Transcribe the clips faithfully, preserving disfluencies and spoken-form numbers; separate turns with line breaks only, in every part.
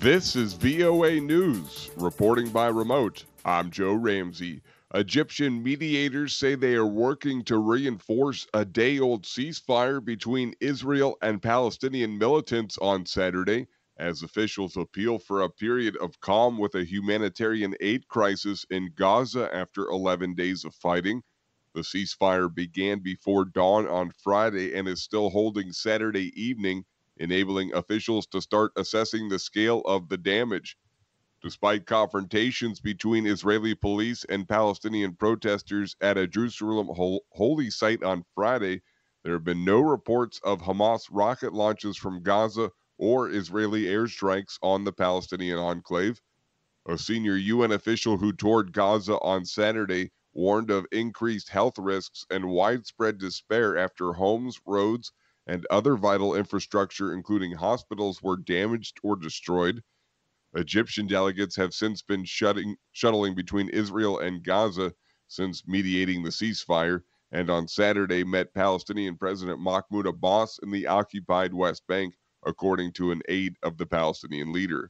This is V O A News, reporting by remote. I'm Joe Ramsey. Egyptian mediators say they are working to reinforce a day old ceasefire between Israel and Palestinian militants on Saturday, as officials appeal for a period of calm with a humanitarian aid crisis in Gaza after eleven days of fighting. The ceasefire began before dawn on Friday and is still holding Saturday evening, enabling officials to start assessing the scale of the damage. Despite confrontations between Israeli police and Palestinian protesters at a Jerusalem hol- holy site on Friday, there have been no reports of Hamas rocket launches from Gaza or Israeli airstrikes on the Palestinian enclave. A senior U N official who toured Gaza on Saturday warned of increased health risks and widespread despair after homes, roads, and other vital infrastructure, including hospitals, were damaged or destroyed. Egyptian delegates have since been shutting, shuttling between Israel and Gaza since mediating the ceasefire, and on Saturday met Palestinian President Mahmoud Abbas in the occupied West Bank, according to an aide of the Palestinian leader.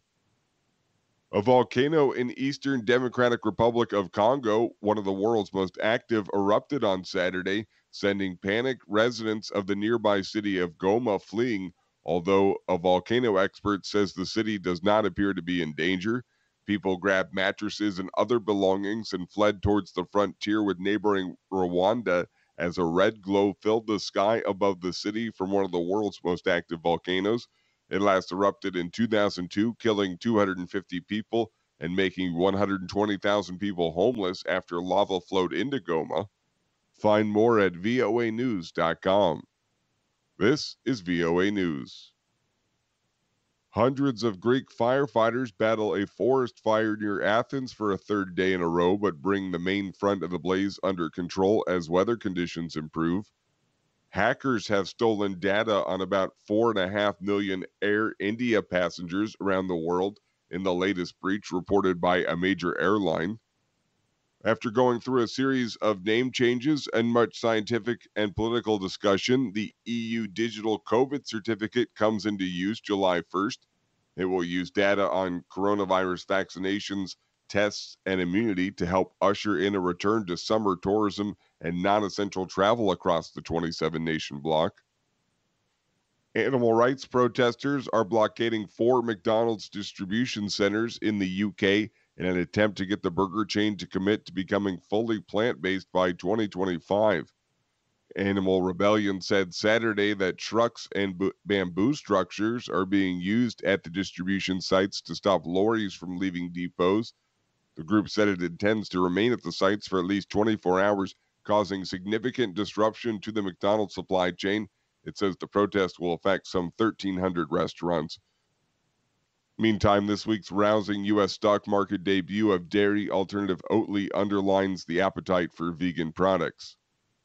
A volcano in Eastern Democratic Republic of Congo, one of the world's most active, erupted on Saturday, sending panicked residents of the nearby city of Goma fleeing. Although a volcano expert says the city does not appear to be in danger, people grabbed mattresses and other belongings and fled towards the frontier with neighboring Rwanda as a red glow filled the sky above the city from one of the world's most active volcanoes. It last erupted in two thousand two, killing two hundred fifty people and making one hundred twenty thousand people homeless after lava flowed into Goma. Find more at V O A news dot com. This is V O A News. Hundreds of Greek firefighters battle a forest fire near Athens for a third day in a row, but bring the main front of the blaze under control as weather conditions improve. Hackers have stolen data on about four and a half million Air India passengers around the world in the latest breach reported by a major airline. After going through a series of name changes and much scientific and political discussion, the E U Digital COVID Certificate comes into use July first. It will use data on coronavirus vaccinations, tests, and immunity to help usher in a return to summer tourism and non-essential travel across the twenty-seven nation bloc. Animal rights protesters are blockading four McDonald's distribution centers in the U K in an attempt to get the burger chain to commit to becoming fully plant-based by twenty twenty-five. Animal Rebellion said Saturday that trucks and b- bamboo structures are being used at the distribution sites to stop lorries from leaving depots. The group said it intends to remain at the sites for at least twenty-four hours, causing significant disruption to the McDonald's supply chain. It says the protest will affect some thirteen hundred restaurants. Meantime, this week's rousing U S stock market debut of dairy alternative Oatly underlines the appetite for vegan products.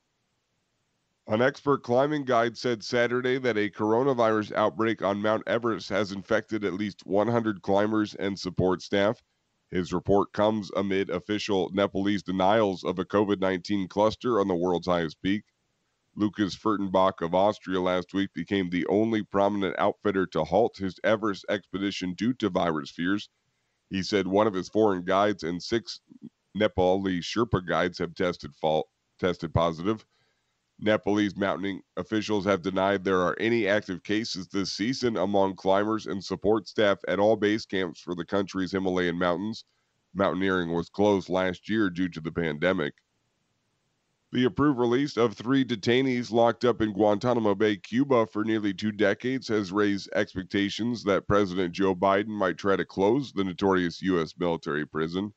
An expert climbing guide said Saturday that a coronavirus outbreak on Mount Everest has infected at least one hundred climbers and support staff. His report comes amid official Nepalese denials of a COVID nineteen cluster on the world's highest peak. Lucas Furtenbach of Austria last week became the only prominent outfitter to halt his Everest expedition due to virus fears. He said one of his foreign guides and six Nepali Sherpa guides have tested, fall, tested positive. Nepalese mountaineering officials have denied there are any active cases this season among climbers and support staff at all base camps for the country's Himalayan mountains. Mountaineering was closed last year due to the pandemic. The approved release of three detainees locked up in Guantanamo Bay, Cuba for nearly two decades has raised expectations that President Joe Biden might try to close the notorious U S military prison.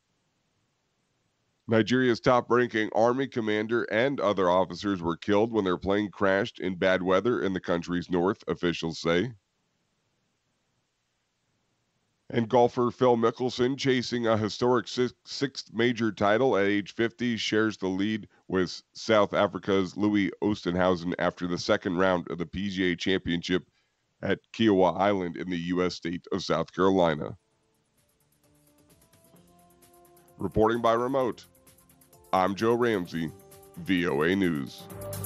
Nigeria's top-ranking army commander and other officers were killed when their plane crashed in bad weather in the country's north, officials say. And golfer Phil Mickelson, chasing a historic sixth major title at age fifty, shares the lead with South Africa's Louis Oosthuizen after the second round of the P G A Championship at Kiowa Island in the U S state of South Carolina. Reporting by remote, I'm Joe Ramsey, V O A News.